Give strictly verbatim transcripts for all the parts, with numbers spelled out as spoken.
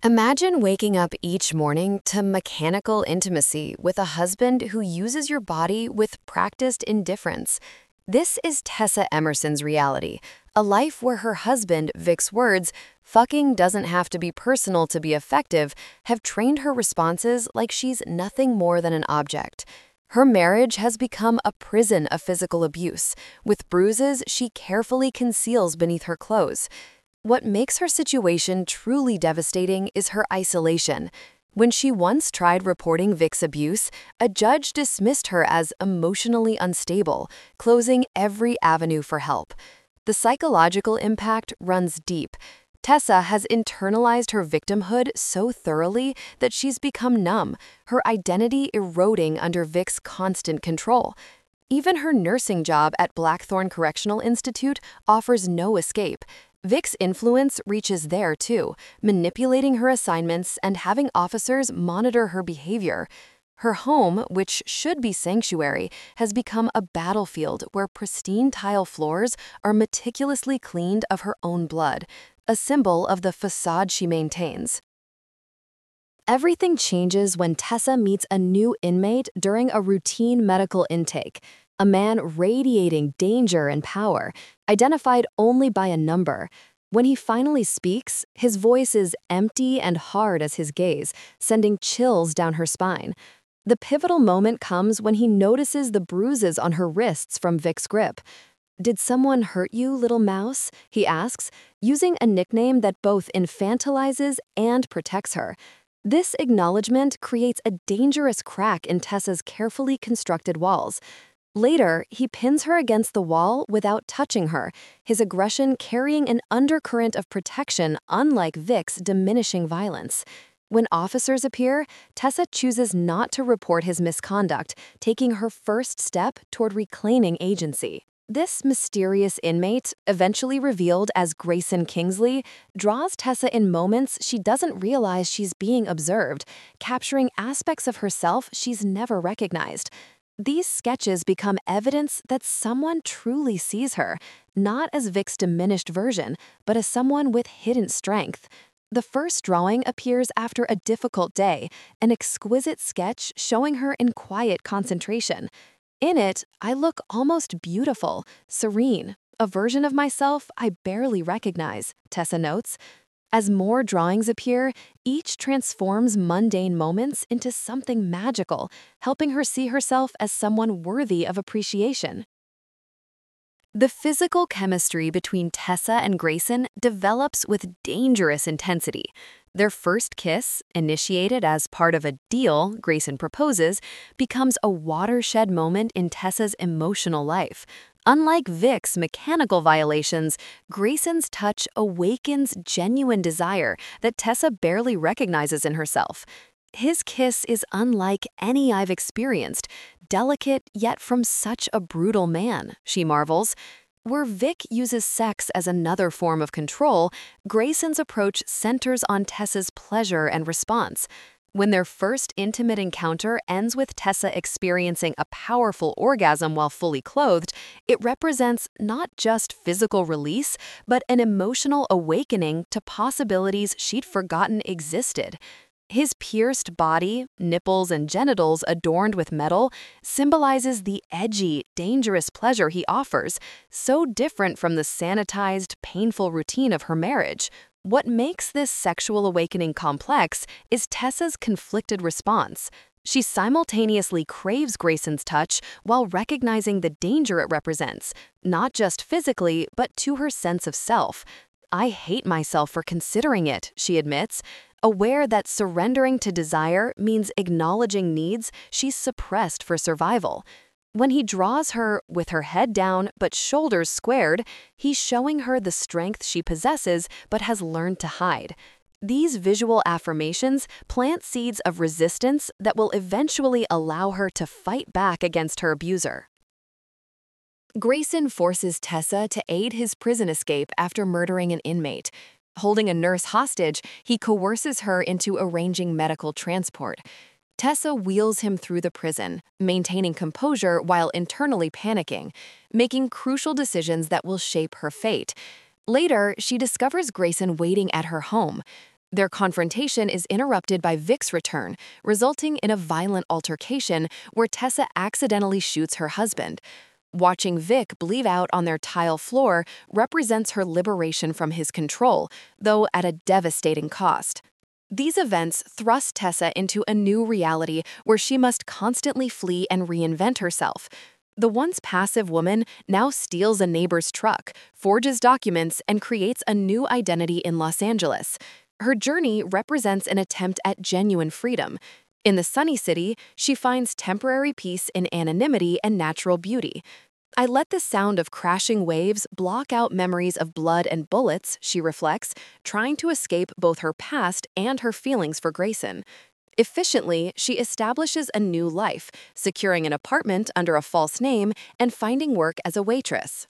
Imagine waking up each morning to mechanical intimacy with a husband who uses your body with practiced indifference. This is Tessa Emerson's reality, a life where her husband, Vic's words, "fucking doesn't have to be personal to be effective," have trained her responses like she's nothing more than an object. Her marriage has become a prison of physical abuse, with bruises she carefully conceals beneath her clothes. What makes her situation truly devastating is her isolation. When she once tried reporting Vic's abuse, a judge dismissed her as emotionally unstable, closing every avenue for help. The psychological impact runs deep. Tessa has internalized her victimhood so thoroughly that she's become numb, her identity eroding under Vic's constant control. Even her nursing job at Blackthorn Correctional Institute offers no escape. Vic's influence reaches there too, manipulating her assignments and having officers monitor her behavior. Her home, which should be sanctuary, has become a battlefield where pristine tile floors are meticulously cleaned of her own blood, a symbol of the facade she maintains. Everything changes when Tessa meets a new inmate during a routine medical intake. A man radiating danger and power, identified only by a number. When he finally speaks, his voice is empty and hard as his gaze, sending chills down her spine. The pivotal moment comes when he notices the bruises on her wrists from Vic's grip. "Did someone hurt you, little mouse?" he asks, using a nickname that both infantilizes and protects her. This acknowledgement creates a dangerous crack in Tessa's carefully constructed walls. Later, he pins her against the wall without touching her, his aggression carrying an undercurrent of protection unlike Vic's diminishing violence. When officers appear, Tessa chooses not to report his misconduct, taking her first step toward reclaiming agency. This mysterious inmate, eventually revealed as Grayson Kingsley, draws Tessa in moments she doesn't realize she's being observed, capturing aspects of herself she's never recognized. These sketches become evidence that someone truly sees her, not as Vic's diminished version, but as someone with hidden strength. The first drawing appears after a difficult day, an exquisite sketch showing her in quiet concentration. In it, I look almost beautiful, serene, a version of myself I barely recognize, Tessa notes. As more drawings appear, each transforms mundane moments into something magical, helping her see herself as someone worthy of appreciation. The physical chemistry between Tessa and Grayson develops with dangerous intensity. Their first kiss, initiated as part of a deal Grayson proposes, becomes a watershed moment in Tessa's emotional life. Unlike Vic's mechanical violations, Grayson's touch awakens genuine desire that Tessa barely recognizes in herself. His kiss is unlike any I've experienced, delicate yet from such a brutal man, she marvels. Where Vic uses sex as another form of control, Grayson's approach centers on Tessa's pleasure and response. When their first intimate encounter ends with Tessa experiencing a powerful orgasm while fully clothed, it represents not just physical release, but an emotional awakening to possibilities she'd forgotten existed. His pierced body, nipples, and genitals adorned with metal symbolizes the edgy, dangerous pleasure he offers, so different from the sanitized, painful routine of her marriage. What makes this sexual awakening complex is Tessa's conflicted response. She simultaneously craves Grayson's touch while recognizing the danger it represents, not just physically, but to her sense of self. "I hate myself for considering it," she admits, aware that surrendering to desire means acknowledging needs she's suppressed for survival. When he draws her with her head down but shoulders squared, he's showing her the strength she possesses but has learned to hide. These visual affirmations plant seeds of resistance that will eventually allow her to fight back against her abuser. Grayson forces Tessa to aid his prison escape after murdering an inmate. Holding a nurse hostage, he coerces her into arranging medical transport. Tessa wheels him through the prison, maintaining composure while internally panicking, making crucial decisions that will shape her fate. Later, she discovers Grayson waiting at her home. Their confrontation is interrupted by Vic's return, resulting in a violent altercation where Tessa accidentally shoots her husband. Watching Vic bleed out on their tile floor represents her liberation from his control, though at a devastating cost. These events thrust Tessa into a new reality where she must constantly flee and reinvent herself. The once passive woman now steals a neighbor's truck, forges documents, and creates a new identity in Los Angeles. Her journey represents an attempt at genuine freedom. In the sunny city, she finds temporary peace in anonymity and natural beauty. I let the sound of crashing waves block out memories of blood and bullets, she reflects, trying to escape both her past and her feelings for Grayson. Efficiently, she establishes a new life, securing an apartment under a false name and finding work as a waitress.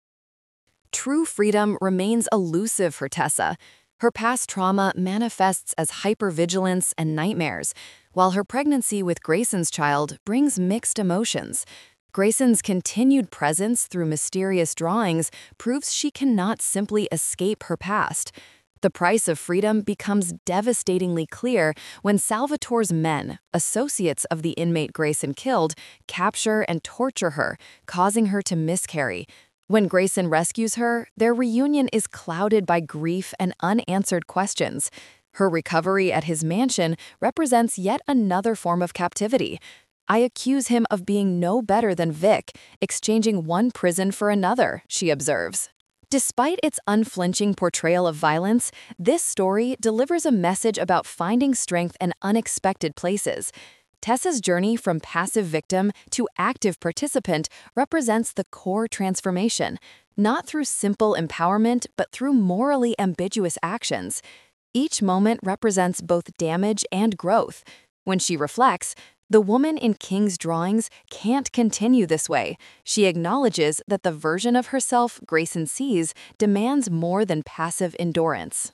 True freedom remains elusive for Tessa. Her past trauma manifests as hypervigilance and nightmares, while her pregnancy with Grayson's child brings mixed emotions. Grayson's continued presence through mysterious drawings proves she cannot simply escape her past. The price of freedom becomes devastatingly clear when Salvatore's men, associates of the inmate Grayson killed, capture and torture her, causing her to miscarry. When Grayson rescues her, their reunion is clouded by grief and unanswered questions. Her recovery at his mansion represents yet another form of captivity. I accuse him of being no better than Vic, exchanging one prison for another, she observes. Despite its unflinching portrayal of violence, this story delivers a message about finding strength in unexpected places. Tessa's journey from passive victim to active participant represents the core transformation, not through simple empowerment but through morally ambiguous actions. Each moment represents both damage and growth. When she reflects, the woman in King's drawings can't continue this way. She acknowledges that the version of herself Grayson sees demands more than passive endurance.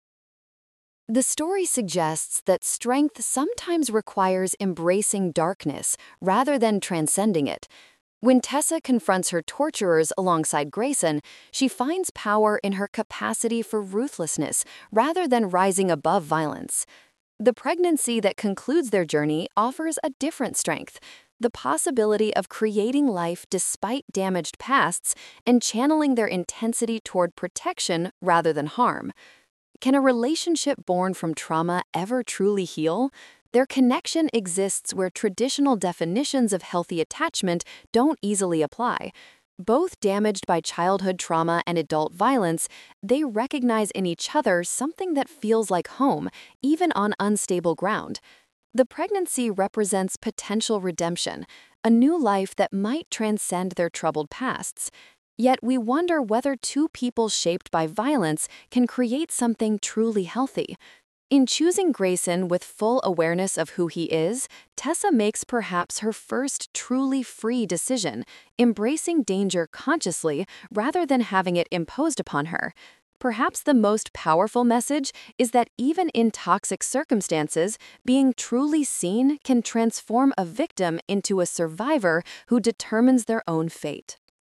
The story suggests that strength sometimes requires embracing darkness rather than transcending it. When Tessa confronts her torturers alongside Grayson, she finds power in her capacity for ruthlessness rather than rising above violence. The pregnancy that concludes their journey offers a different strength, the possibility of creating life despite damaged pasts and channeling their intensity toward protection rather than harm. Can a relationship born from trauma ever truly heal? Their connection exists where traditional definitions of healthy attachment don't easily apply. Both damaged by childhood trauma and adult violence, they recognize in each other something that feels like home, even on unstable ground. The pregnancy represents potential redemption, a new life that might transcend their troubled pasts. Yet we wonder whether two people shaped by violence can create something truly healthy. In choosing Grayson with full awareness of who he is, Tessa makes perhaps her first truly free decision, embracing danger consciously rather than having it imposed upon her. Perhaps the most powerful message is that even in toxic circumstances, being truly seen can transform a victim into a survivor who determines their own fate.